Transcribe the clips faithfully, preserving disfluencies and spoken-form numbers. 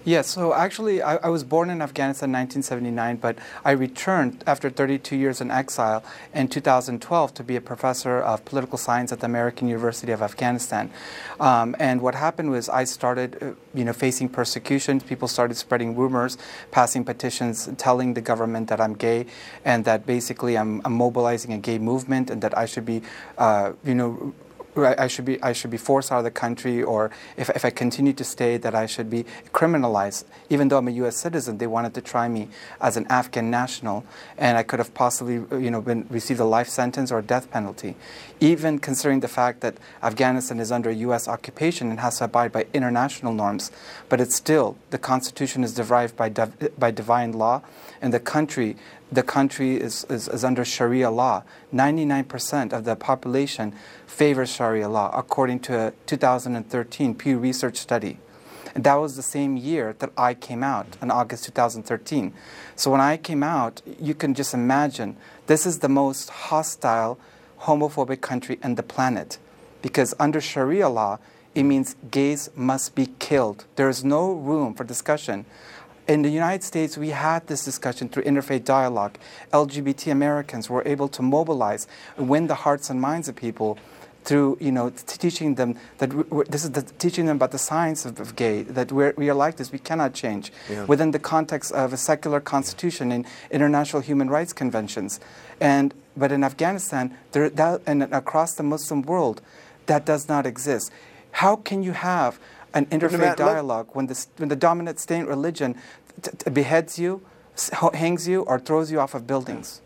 Yes, so actually I, I was born in Afghanistan in nineteen seventy-nine, but I returned after thirty-two years in exile in two thousand twelve to be a professor of political science at the American University of Afghanistan. Um, and what happened was I started uh, you know, facing persecution. People started spreading rumors, passing petitions telling the government that I'm gay and that basically I'm, I'm mobilizing a gay movement and that I should be, uh, you know, I should be I should be forced out of the country, or if if I continue to stay, that I should be criminalized. Even though I'm a U S citizen, they wanted to try me as an Afghan national, and I could have possibly you know been received a life sentence or a death penalty. Even considering the fact that Afghanistan is under U S occupation and has to abide by international norms, but it's still the Constitution is derived by div- by divine law, and the country. The country is, is, is under Sharia law. ninety-nine percent of the population favors Sharia law, according to a two thousand thirteen Pew Research study. And that was the same year that I came out, in August two thousand thirteen. So when I came out, you can just imagine, this is the most hostile, homophobic country on the planet. Because under Sharia law, it means gays must be killed. There is no room for discussion. In the United States, we had this discussion through interfaith dialogue. L G B T Americans were able to mobilize and win the hearts and minds of people through, you know, t- teaching them that we're, this is the, teaching them about the science of, of gay, that we're, we are like this, we cannot change, yeah. within the context of a secular constitution and international human rights conventions. And but in Afghanistan, there, that, and across the Muslim world, that does not exist. How can you have an interfaith dialogue when the, when the dominant state religion t- t- beheads you, hangs you, or throws you off of buildings?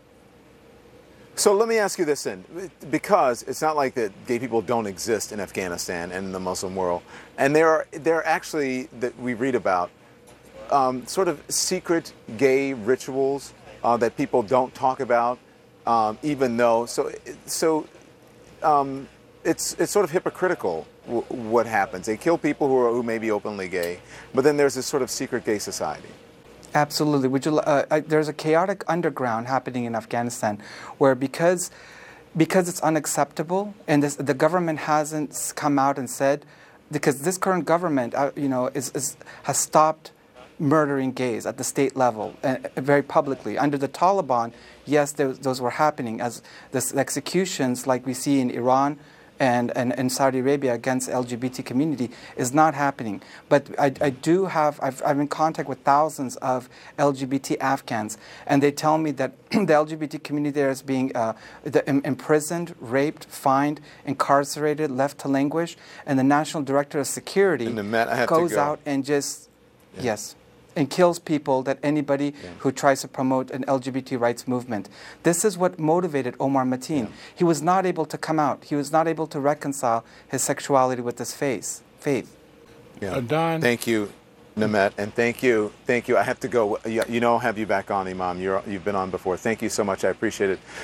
So let me ask you this then, because it's not like that gay people don't exist in Afghanistan and in the Muslim world, and there are there are actually, that we read about, um, sort of secret gay rituals uh, that people don't talk about, um, even though, so, so um, it's it's sort of hypocritical w- what happens. They kill people who are who may be openly gay, but then there's this sort of secret gay society. Absolutely. Would you, uh, I, there's a chaotic underground happening in Afghanistan where because because it's unacceptable and this, the government hasn't come out and said, because this current government uh, you know is, is has stopped murdering gays at the state level uh, very publicly. Under the Taliban, yes, those, those were happening as this executions like we see in Iran and, and, and Saudi Arabia against L G B T community is not happening. But I, I do have, I've, I'm in contact with thousands of L G B T Afghans, and they tell me that the L G B T community there is being uh, the, im- imprisoned, raped, fined, incarcerated, left to languish, and the National Director of Security Matt, I have goes to go. out and just, yeah. yes, and kills people, that anybody yeah. who tries to promote an L G B T rights movement. This is what motivated Omar Mateen. Yeah. He was not able to come out. He was not able to reconcile his sexuality with his faith. faith. Yeah. Uh, Don. Thank you, Namet, and thank you, thank you. I have to go. You, you know, I'll have you back on, Imam. You're, you've been on before. Thank you so much. I appreciate it.